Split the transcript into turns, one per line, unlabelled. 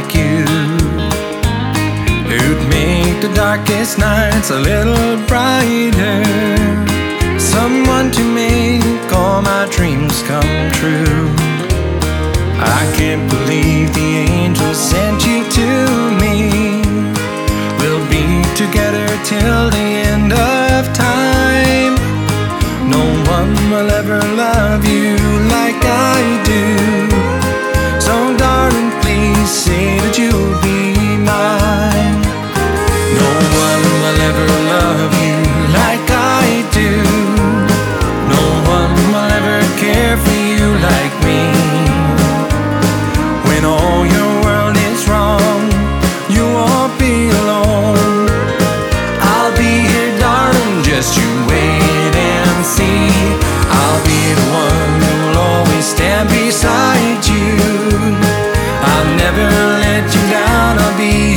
like you, who'd make the darkest nights a little brighter. Someone to make all my dreams come true. I can't believe the angel sent you to me. We'll be together till the end of time. No one will ever love you like I do. So darling, please say that you'll be mine. No one will ever love you like I do. No one will ever care for you like me. When all your world is wrong, you won't be alone. I'll be here, darling, just you wait and see. I'll be the one who will always stand beside you. I'll never let you down, I'll be